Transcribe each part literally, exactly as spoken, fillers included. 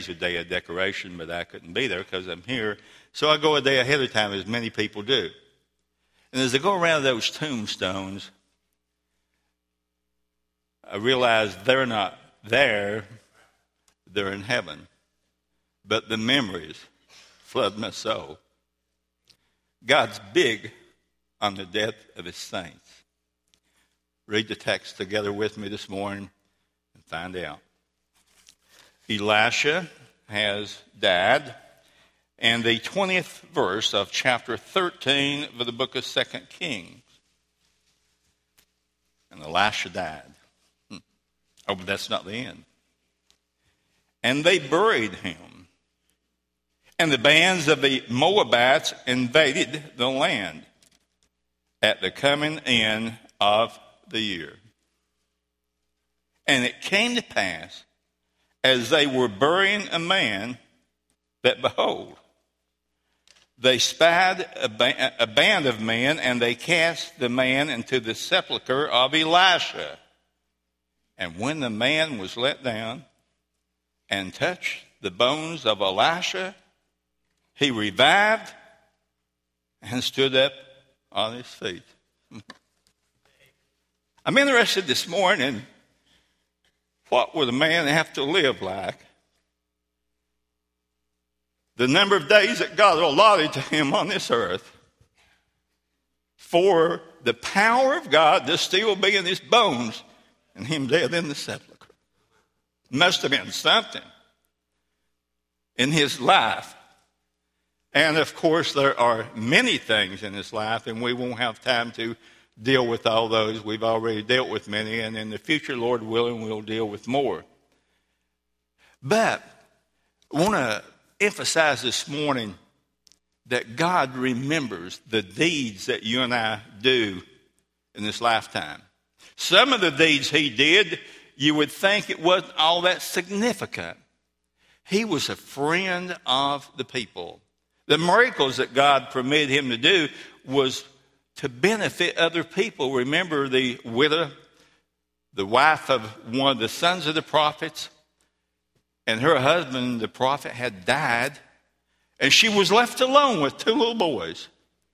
a day of decoration, but I couldn't be there because I'm here. So I go a day ahead of time, as many people do. And as I go around those tombstones, I realize they're not there, they're in heaven. But the memories flood my soul. God's big on the death of his saints. Read the text together with me this morning and find out. Elisha has died, and the twentieth verse of chapter thirteen of the book of Second Kings. And Elisha died. Hmm. Oh, but that's not the end. And they buried him. And the bands of the Moabites invaded the land at the coming in of the year. And it came to pass, as they were burying a man, that behold, they spied a, ba- a band of men, and they cast the man into the sepulchre of Elisha. And when the man was let down and touched the bones of Elisha, he revived and stood up on his feet. I'm interested this morning, what would a man have to live like? The number of days that God allotted to him on this earth for the power of God to still be in his bones and him dead in the sepulchre. Must have been something in his life. And of course, there are many things in his life, and we won't have time to deal with all those. We've already dealt with many, and in the future, Lord willing, we'll deal with more. But I want to emphasize this morning that God remembers the deeds that you and I do in this lifetime. Some of the deeds he did, you would think it wasn't all that significant. He was a friend of the people. The miracles that God permitted him to do was to benefit other people. Remember the widow, the wife of one of the sons of the prophets, and her husband, the prophet, had died, and she was left alone with two little boys.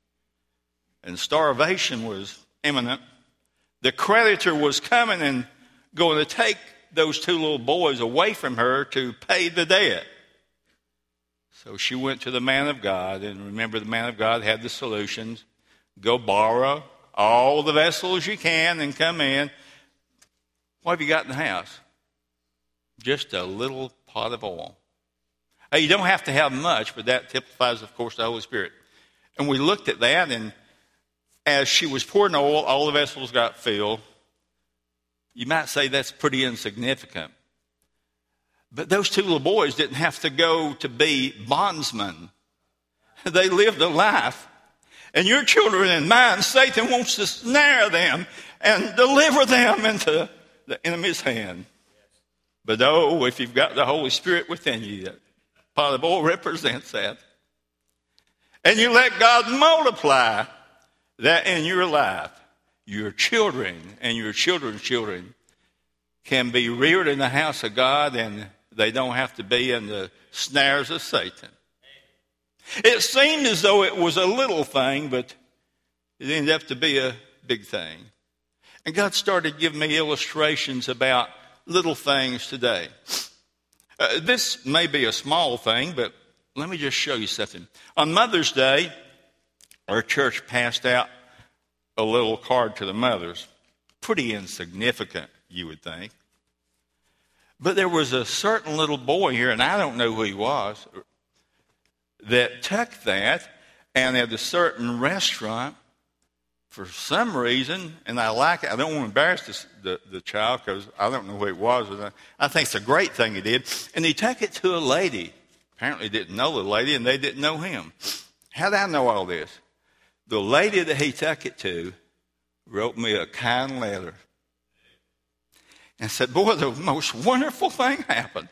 And starvation was imminent. The creditor was coming and going to take those two little boys away from her to pay the debt. So she went to the man of God, and remember the man of God had the solutions. Go borrow all the vessels you can and come in. What have you got in the house? Just a little pot of oil. Hey, you don't have to have much, but that typifies, of course, the Holy Spirit. And we looked at that, and as she was pouring the oil, all the vessels got filled. You might say that's pretty insignificant. But those two little boys didn't have to go to be bondsmen. They lived a life. And your children and mine, Satan wants to snare them and deliver them into the enemy's hand. But oh, if you've got the Holy Spirit within you, that pot of oil represents that. And you let God multiply that in your life, your children and your children's children can be reared in the house of God, and they don't have to be in the snares of Satan. It seemed as though it was a little thing, but it ended up to be a big thing. And God started giving me illustrations about little things today. Uh, this may be a small thing, but let me just show you something. On Mother's Day, our church passed out a little card to the mothers. Pretty insignificant, you would think. But there was a certain little boy here, and I don't know who he was, that took that, and at a certain restaurant, for some reason, and I like it, I don't want to embarrass this, the, the child because I don't know who it was. But I, I think it's a great thing he did. And he took it to a lady. Apparently didn't know the lady, and they didn't know him. How did I know all this? The lady that he took it to wrote me a kind letter and said, boy, the most wonderful thing happened.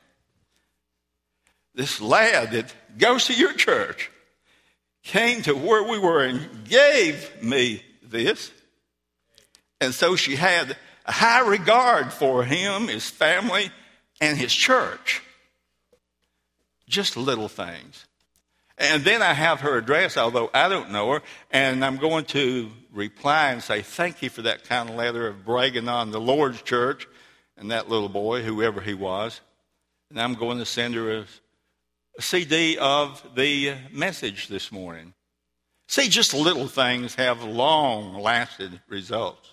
This lad that goes to your church came to where we were and gave me this. And so she had a high regard for him, his family, and his church. just little things. And then I have her address, although I don't know her, and I'm going to reply and say, thank you for that kind of letter of bragging on the Lord's church and that little boy, whoever he was. And I'm going to send her a, a C D of the message this morning. See, just little things have long-lasting results.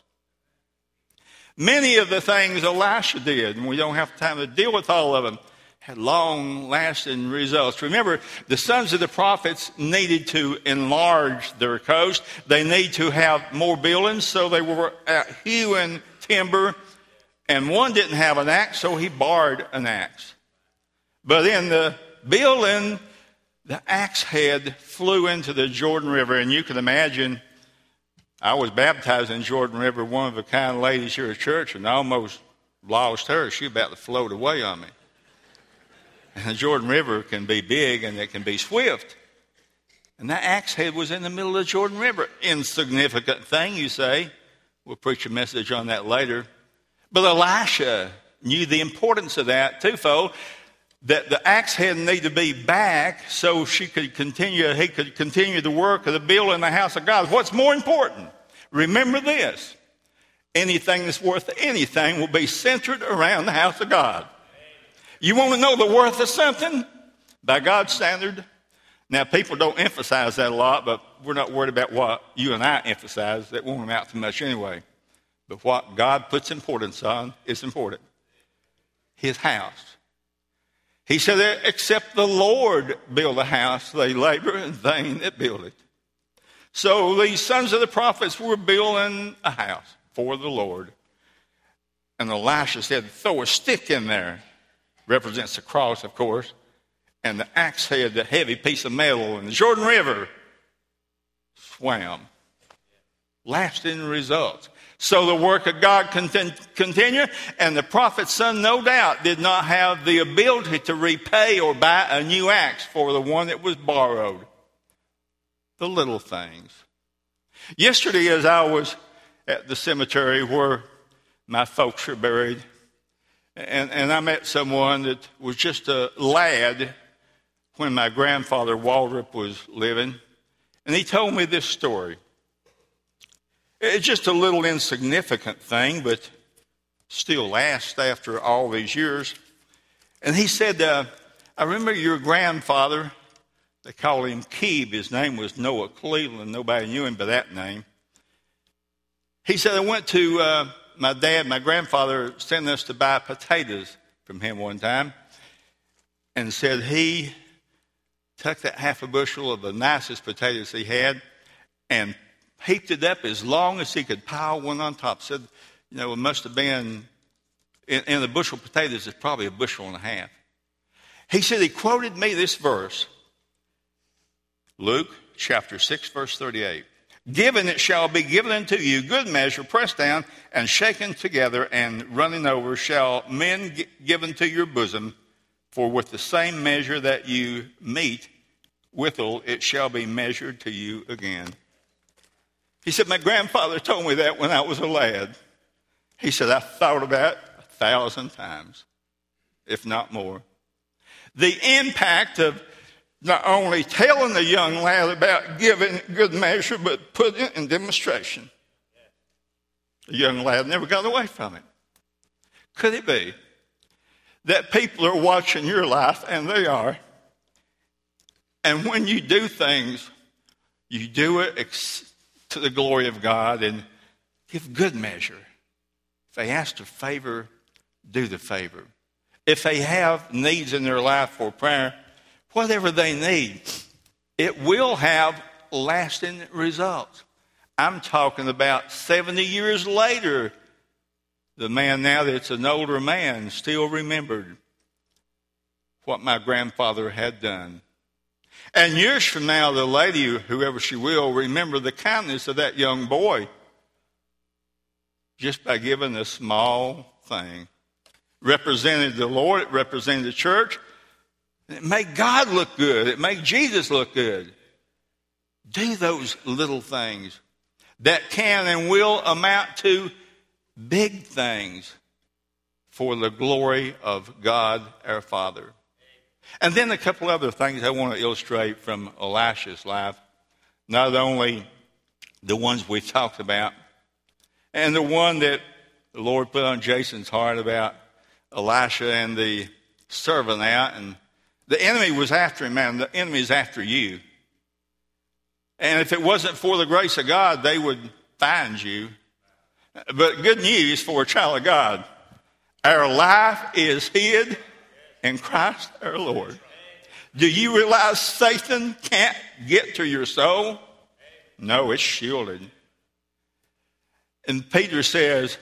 Many of the things Elisha did, and we don't have time to deal with all of them, had long-lasting results. Remember, the sons of the prophets needed to enlarge their coast. They need to have more buildings, so they were out hewing timber. And one didn't have an axe, so he borrowed an axe. But in the building, the axe head flew into the Jordan River. And you can imagine, I was baptized in Jordan River, one of the kind ladies here at church, and I almost lost her. She was about to float away on me. And the Jordan River can be big and it can be swift. And that axe head was in the middle of the Jordan River. Insignificant thing, you say. We'll preach a message on that later. But Elisha knew the importance of that twofold. That the axe head needed to be back so she could continue, he could continue the work of the building the house of God. What's more important? Remember this. Anything that's worth anything will be centered around the house of God. You want to know the worth of something? By God's standard. Now, people don't emphasize that a lot, but we're not worried about what you and I emphasize. That won't amount to much anyway. But what God puts importance on is important. His house. He said, except the Lord build a house, they labor in vain that build it. So these sons of the prophets were building a house for the Lord. And Elisha said, throw a stick in there. Represents the cross, of course, and the axe head, the heavy piece of metal, and the Jordan River swam. Lasting results. So the work of God continued, and the prophet's son, no doubt, did not have the ability to repay or buy a new axe for the one that was borrowed. The little things. Yesterday, as I was at the cemetery where my folks are buried, And, and I met someone that was just a lad when my grandfather Waldrop was living. And he told me this story. It's just a little insignificant thing, but still lasts after all these years. And he said, uh, I remember your grandfather, they called him Keeb. His name was Noah Cleveland. Nobody knew him by that name. He said, I went to... Uh, My dad, my grandfather, sent us to buy potatoes from him one time and said he took that half a bushel of the nicest potatoes he had and heaped it up as long as he could pile one on top. Said, you know, it must have been, in, in a bushel of potatoes, it's probably a bushel and a half. He said he quoted me this verse, Luke chapter six, verse thirty-eight. Given it shall be given unto you, good measure, pressed down and shaken together and running over, shall men give into your bosom. For with the same measure that you meet withal, it shall be measured to you again. He said, my grandfather told me that when I was a lad. He said, I thought about it a thousand times, if not more. The impact of not only telling the young lad about giving good measure, but putting it in demonstration. The young lad never got away from it. Could it be that people are watching your life, and they are, and when you do things, you do it ex- to the glory of God and give good measure. If they ask for favor, do the favor. If they have needs in their life for prayer, whatever they need, it will have lasting results. I'm talking about seventy years later, the man now that's an older man still remembered what my grandfather had done. And years from now, the lady, whoever she will, remember the kindness of that young boy just by giving a small thing. Represented the Lord, it represented the church. It made God look good. It made Jesus look good. Do those little things that can and will amount to big things for the glory of God our Father. And then a couple other things I want to illustrate from Elisha's life. Not only the ones we've talked about, and the one that the Lord put on Jason's heart about Elisha and the servant out. And the enemy was after him, man. The enemy is after you. And if it wasn't for the grace of God, they would find you. But good news for a child of God. Our life is hid in Christ our Lord. Do you realize Satan can't get to your soul? No, it's shielded. And Peter says,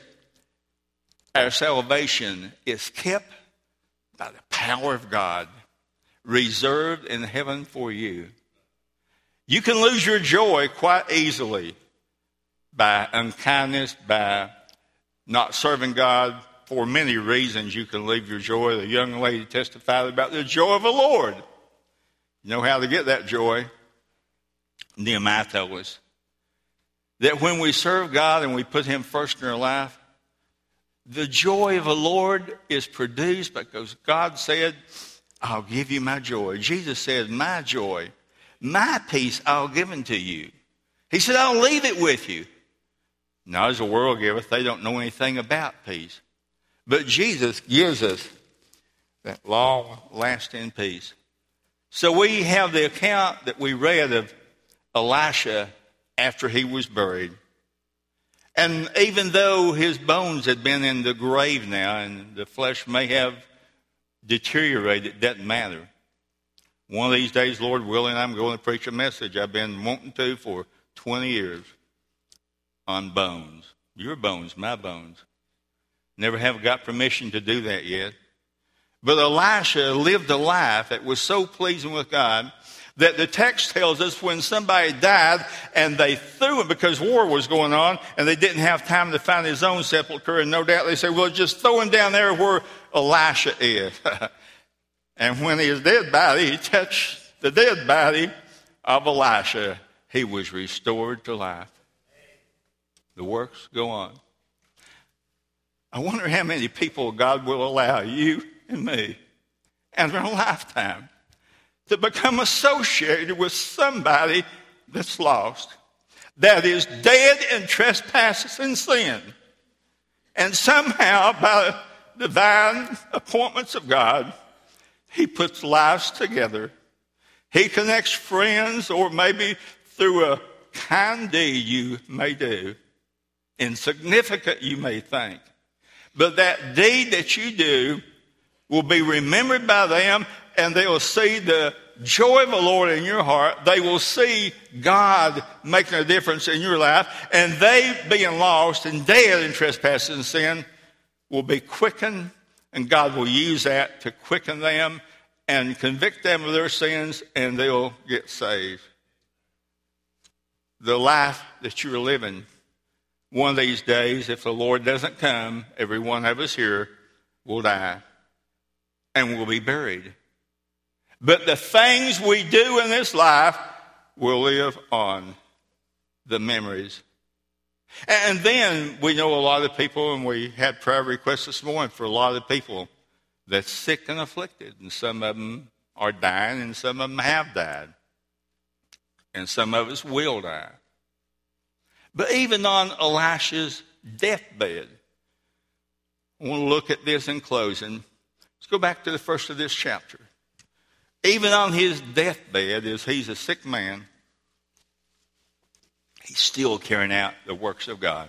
our salvation is kept by the power of God, reserved in heaven for you. You can lose your joy quite easily by unkindness, by not serving God. For many reasons you can leave your joy. The young lady testified about the joy of the Lord. You know how to get that joy? Nehemiah told us that when we serve God and we put him first in our life, the joy of the Lord is produced because God said, I'll give you my joy. Jesus said, my joy, my peace I'll give unto you. He said, I'll leave it with you. Now, as the world giveth, they don't know anything about peace. But Jesus gives us that long-lasting peace. So we have the account that we read of Elisha after he was buried. And even though his bones had been in the grave now and the flesh may have deteriorated, it doesn't matter. One of these days, Lord willing, I'm going to preach a message I've been wanting to for twenty years on bones. Your bones, my bones. Never have got permission to do that yet. But Elisha lived a life that was so pleasing with God that the text tells us when somebody died and they threw him because war was going on and they didn't have time to find his own sepulcher, and no doubt they said, well, just throw him down there where Elisha is. And when his dead body, he touched the dead body of Elisha, he was restored to life. The works go on. I wonder how many people God will allow you and me in their lifetime to become associated with somebody that's lost, that is dead in trespasses and sin. And somehow, by the divine appointments of God, he puts lives together. He connects friends, or maybe through a kind deed you may do, insignificant you may think. But that deed that you do will be remembered by them, and they will see the joy of the Lord in your heart. They will see God making a difference in your life, and they, being lost and dead in trespasses and sin, will be quickened, and God will use that to quicken them and convict them of their sins, and they'll get saved. The life that you're living, one of these days, if the Lord doesn't come, every one of us here will die and will be buried. But the things we do in this life will live on, the memories. And then we know a lot of people, and we had prayer requests this morning for a lot of people that's sick and afflicted. And some of them are dying, and some of them have died. And some of us will die. But even on Elisha's deathbed, I want to look at this in closing. Let's go back to the first of this chapter. Even on his deathbed, as he's a sick man, he's still carrying out the works of God.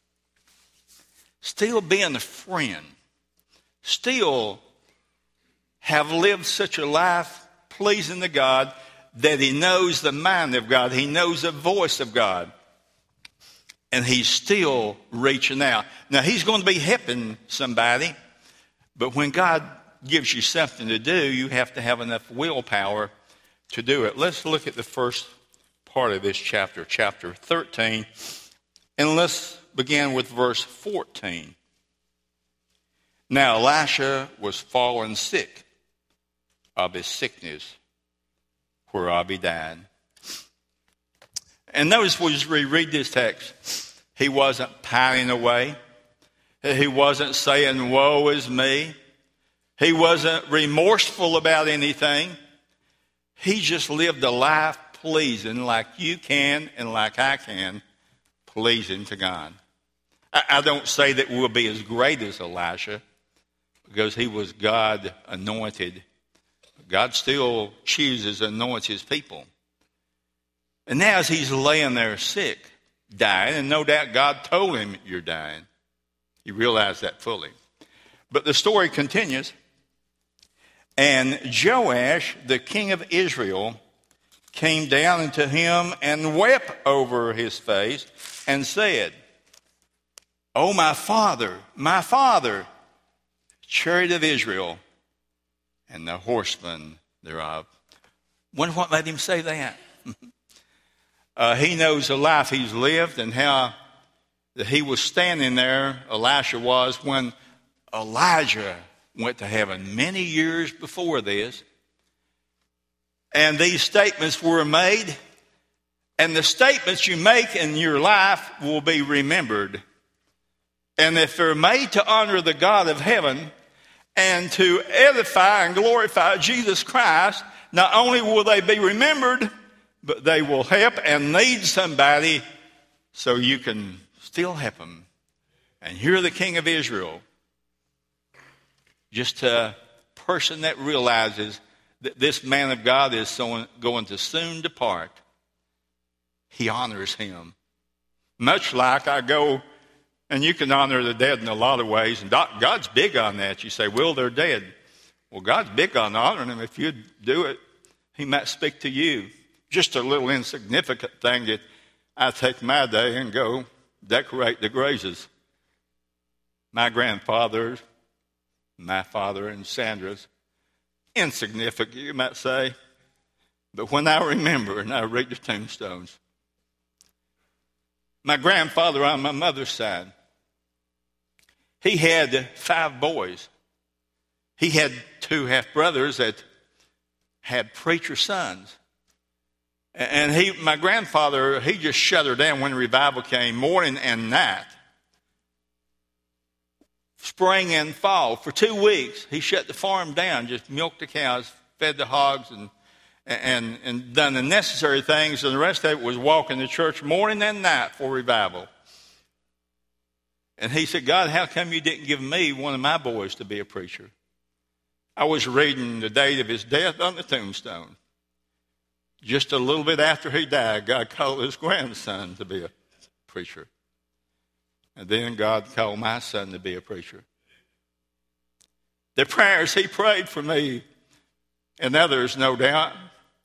Still being a friend. Still have lived such a life pleasing to God that he knows the mind of God. He knows the voice of God. And he's still reaching out. Now, he's going to be helping somebody, but when God gives you something to do, you have to have enough willpower to do it. Let's look at the first part of this chapter, chapter thirteen, and let's begin with verse fourteen. Now, Elisha was fallen sick of his sickness, whereof he died. And notice as we read this text, he wasn't pining away. He wasn't saying, woe is me. He wasn't remorseful about anything. He just lived a life pleasing like you can and like I can, pleasing to God. I, I don't say that we'll be as great as Elisha because he was God anointed. God still chooses and anoints his people. And now as he's laying there sick, dying, and no doubt God told him, you're dying. He realized that fully. But the story continues. And Joash, the king of Israel, came down unto him and wept over his face and said, O my father, my father, chariot of Israel, and the horsemen thereof. Wonder what made him say that? uh, he knows the life he's lived and how that he was standing there, Elisha was, when Elijah went to heaven many years before this. And these statements were made. And the statements you make in your life will be remembered. And if they're made to honor the God of heaven and to edify and glorify Jesus Christ, not only will they be remembered, but they will help and lead somebody so you can still help them. And you're the king of Israel. Just a person that realizes that this man of God is so going to soon depart. He honors him. Much like I go, and you can honor the dead in a lot of ways, and God's big on that. You say, well, they're dead. Well, God's big on honoring them. If you do it, he might speak to you. Just a little insignificant thing that I take my day and go decorate the graves. My grandfather's, my father and Sandra's, insignificant, you might say. But when I remember and I read the tombstones, my grandfather on my mother's side, he had five boys. He had two half-brothers that had preacher sons. And he, my grandfather, he just shut her down when revival came, morning and night. Spring and fall. For two weeks, he shut the farm down, just milked the cows, fed the hogs, and and and done the necessary things. And the rest of it was walking to church morning and night for revival. And he said, God, how come you didn't give me one of my boys to be a preacher? I was reading the date of his death on the tombstone. Just a little bit after he died, God called his grandson to be a preacher. And then God called my son to be a preacher. The prayers he prayed for me and others, no doubt,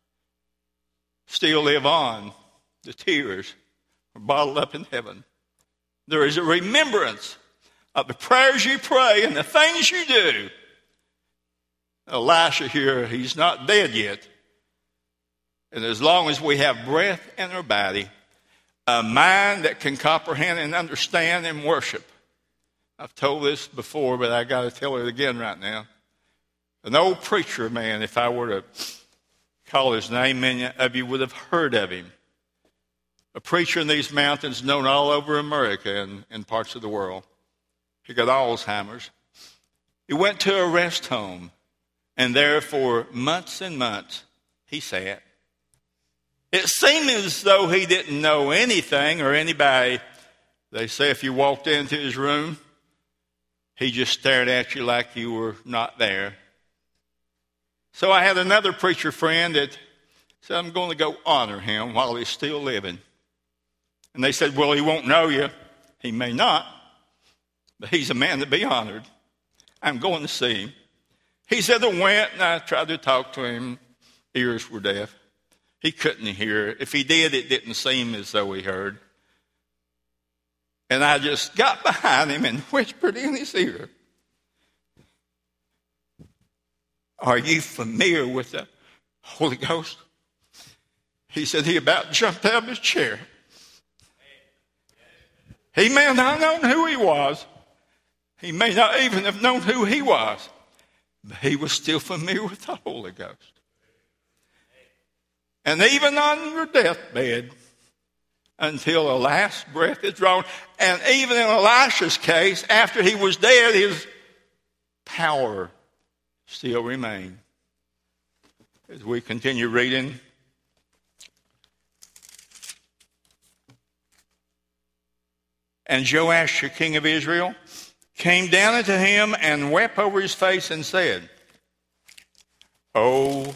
still live on. The tears are bottled up in heaven. There is a remembrance of the prayers you pray and the things you do. Elisha here, he's not dead yet. And as long as we have breath in our body, a mind that can comprehend and understand and worship. I've told this before, but I got to tell it again right now. An old preacher man, if I were to call his name, many of you would have heard of him. A preacher in these mountains known all over America and, and parts of the world. He got Alzheimer's. He went to a rest home, and there for months and months he sat. It seemed as though he didn't know anything or anybody. They say if you walked into his room, he just stared at you like you were not there. So I had another preacher friend that said, I'm going to go honor him while he's still living. And they said, well, he won't know you. He may not, but he's a man to be honored. I'm going to see him. He said I went and I tried to talk to him. Ears were deaf. He couldn't hear. If he did, it didn't seem as though he heard. And I just got behind him and whispered in his ear, are you familiar with the Holy Ghost? He said he about jumped out of his chair. He may not have known who he was. He may not even have known who he was. But he was still familiar with the Holy Ghost. And even on your deathbed, until the last breath is drawn, and even in Elisha's case, after he was dead, his power still remain. As we continue reading, and Joash, the king of Israel, came down unto him and wept over his face and said, Oh,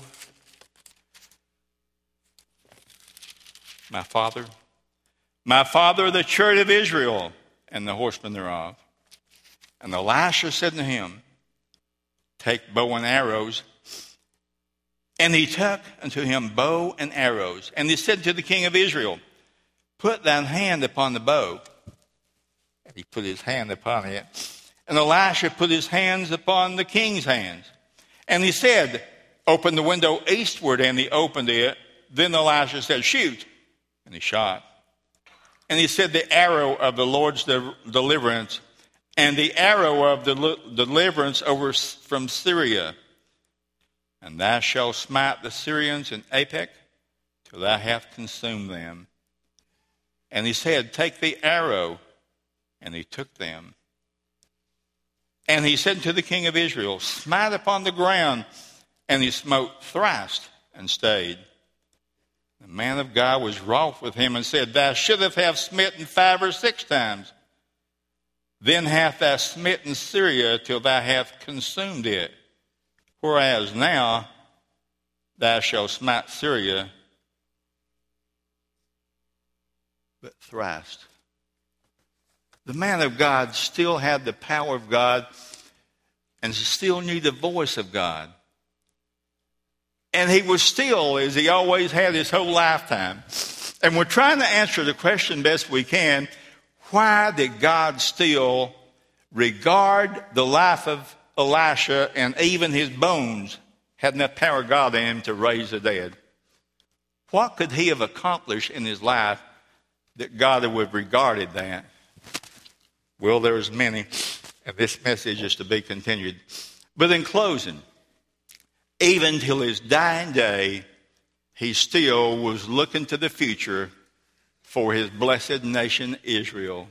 my father, my father, the chariot of Israel, and the horsemen thereof. And Elisha said to him, Take bow and arrows. And he took unto him bow and arrows. And he said to the king of Israel, Put thine hand upon the bow. And he put his hand upon it. And Elisha put his hands upon the king's hands. And he said, Open the window eastward. And he opened it. Then Elisha said, Shoot. And he shot. And he said, The arrow of the Lord's de- deliverance, and the arrow of the li- deliverance over from Syria. And thou shalt smite the Syrians in Aphek till thou hast consumed them. And he said, Take the arrow. And he took them. And he said to the king of Israel, Smite upon the ground. And he smote thrice and stayed. The man of God was wroth with him and said, Thou shouldst have smitten five or six times. Then hath thou smitten Syria till thou hast consumed it. Whereas now thou shalt smite Syria but thrice. The man of God still had the power of God and still knew the voice of God. And he was still, as he always had his whole lifetime. And we're trying to answer the question best we can, why did God still regard the life of Elisha and even his bones had enough power of God in him to raise the dead? What could he have accomplished in his life that God would have regarded that? Well, there's many, and this message is to be continued. But in closing, even till his dying day, he still was looking to the future for his blessed nation Israel.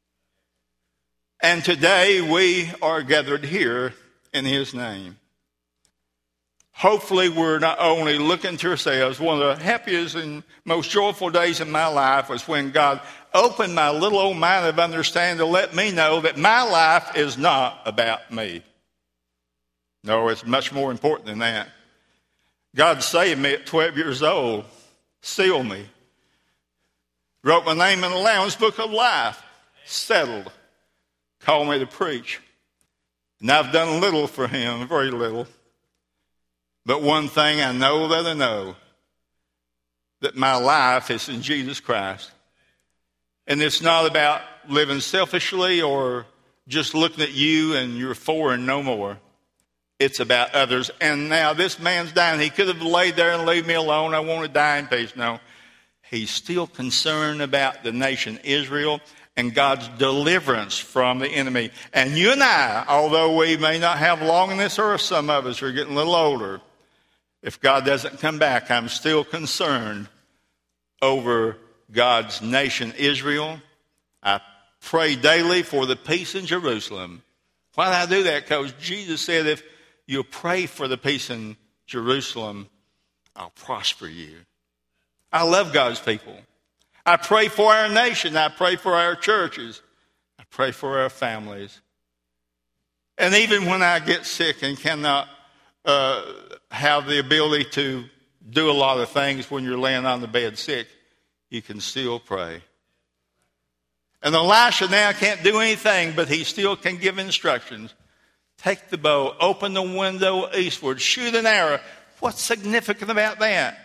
And today we are gathered here in his name. Hopefully we're not only looking to ourselves. One of the happiest and most joyful days in my life was when God opened my little old mind of understanding to let me know that my life is not about me. No, it's much more important than that. God saved me at twelve years old, sealed me, wrote my name in the Lamb's Book of Life, settled, called me to preach. And I've done little for him, very little. But one thing I know that I know, that my life is in Jesus Christ. And it's not about living selfishly or just looking at you and you're for and no more. It's about others. And now this man's dying. He could have laid there and leave me alone. I want to die in peace. No. He's still concerned about the nation Israel and God's deliverance from the enemy. And you and I, although we may not have long in this earth, some of us are getting a little older. If God doesn't come back, I'm still concerned over God's nation Israel. I pray daily for the peace in Jerusalem. Why do I do that? Because Jesus said, if you'll pray for the peace in Jerusalem, I'll prosper you. I love God's people. I pray for our nation. I pray for our churches. I pray for our families. And even when I get sick and cannot uh, have the ability to do a lot of things when you're laying on the bed sick, you can still pray. And Elisha now can't do anything, but he still can give instructions. Take the bow, open the window eastward, shoot an arrow. What's significant about that?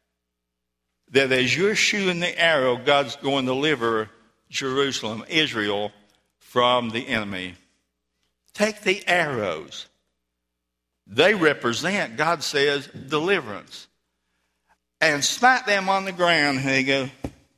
That as you're shooting the arrow, God's going to deliver Jerusalem, Israel, from the enemy. Take the arrows. They represent, God says, deliverance. And smite them on the ground. And they go.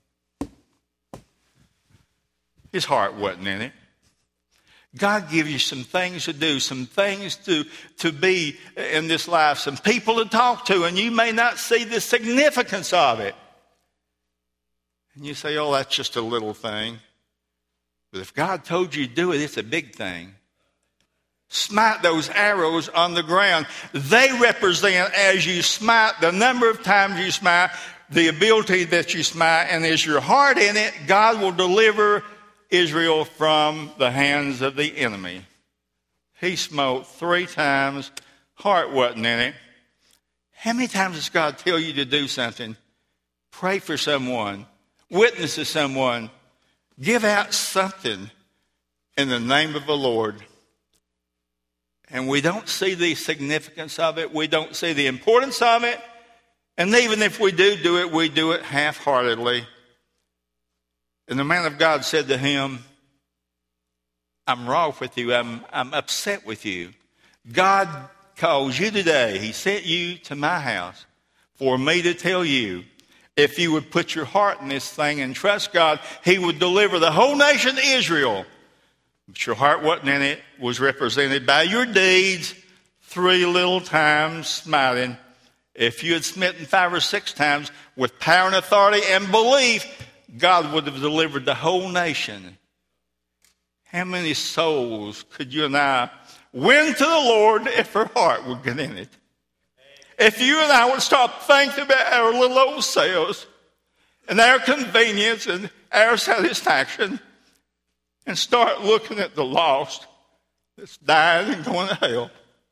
His heart wasn't in it. God gives you some things to do, some things to, to be in this life, some people to talk to, and you may not see the significance of it. And you say, oh, that's just a little thing. But if God told you to do it, it's a big thing. smite those arrows on the ground. They represent, as you smite, the number of times you smite, the ability that you smite, and is your heart in it, God will deliver Israel from the hands of the enemy. He smote three times, heart wasn't in it. How many times does God tell you to do something? Pray for someone, witness to someone, give out something in the name of the Lord. And we don't see the significance of it. We don't see the importance of it. And even if we do do it, we do it half-heartedly. And the man of God said to him, I'm wroth with you. I'm, I'm upset with you. God calls you today. He sent you to my house for me to tell you, if you would put your heart in this thing and trust God, He would deliver the whole nation of Israel. But your heart wasn't in it, was represented by your deeds, three little times smiting. If you had smitten five or six times with power and authority and belief, God would have delivered the whole nation. How many souls could you and I win to the Lord if our heart would get in it? If you and I would stop thinking about our little old selves and our convenience and our satisfaction and start looking at the lost that's dying and going to hell.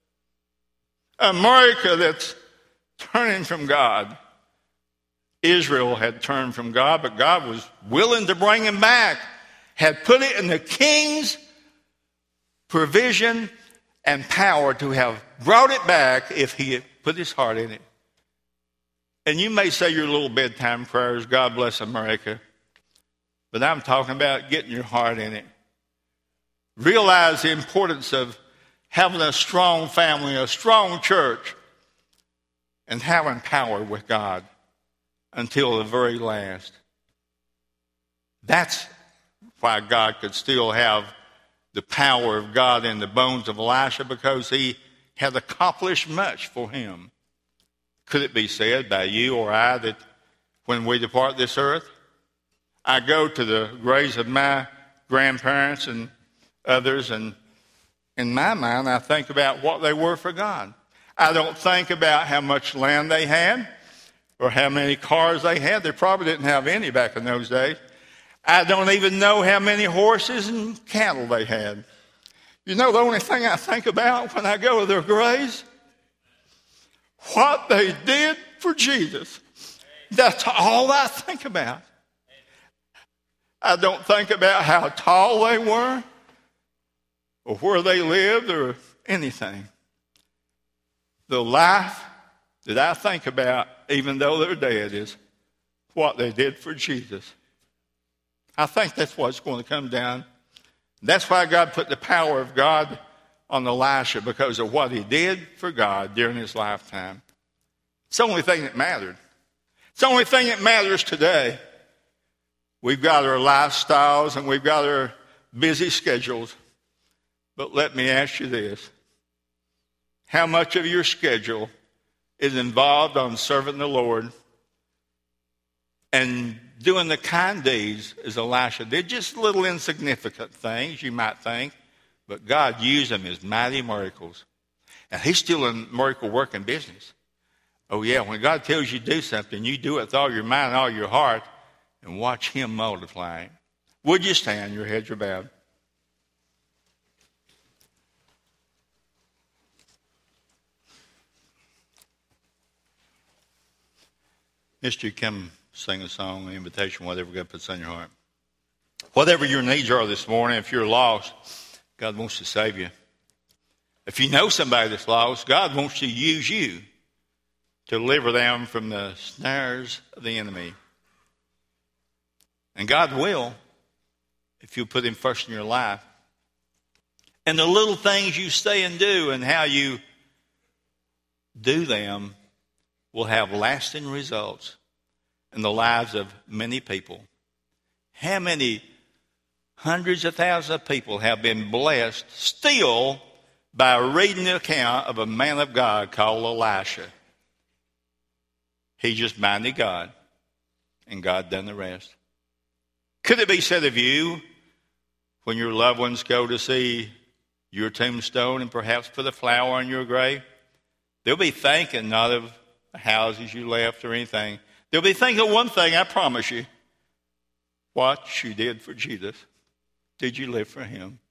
America that's turning from God. Israel had turned from God, but God was willing to bring him back. Had put it in the king's provision and power to have brought it back if he had put his heart in it. And you may say your little bedtime prayers, God bless America. But I'm talking about getting your heart in it. Realize the importance of having a strong family, a strong church, and having power with God until the very last. That's why God could still have the power of God in the bones of Elisha, because he had accomplished much for him. Could it be said by you or I that when we depart this earth, I go to the graves of my grandparents and others, and in my mind I think about what they were for God. I don't think about how much land they had or how many cars they had. They probably didn't have any back in those days. I don't even know how many horses and cattle they had. You know the only thing I think about when I go to their graves? What they did for Jesus. That's all I think about. I don't think about how tall they were or where they lived or anything. The life that I think about, even though they're dead, is what they did for Jesus. I think that's what's going to come down. That's why God put the power of God on Elisha, because of what he did for God during his lifetime. It's the only thing that mattered. It's the only thing that matters today. We've got our lifestyles and we've got our busy schedules. But let me ask you this. How much of your schedule is involved on serving the Lord and doing the kind deeds as Elisha did? Just little insignificant things, you might think, but God used them as mighty miracles. And he's still in miracle working business. Oh yeah, when God tells you to do something, you do it with all your mind and all your heart, and watch him multiply it. Would you stand? Your heads are bowed. Mister, you come sing a song, an invitation, whatever God puts on your heart. Whatever your needs are this morning, if you're lost, God wants to save you. If you know somebody that's lost, God wants to use you to deliver them from the snares of the enemy. And God will, if you put him first in your life. And the little things you say and do and how you do them will have lasting results in the lives of many people. How many hundreds of thousands of people have been blessed still by reading the account of a man of God called Elisha? He just minded God, and God done the rest. Could it be said of you when your loved ones go to see your tombstone and perhaps put a flower on your grave, they'll be thinking not of the houses you left or anything. They'll be thinking of one thing, I promise you. What you did for Jesus. Did you live for him?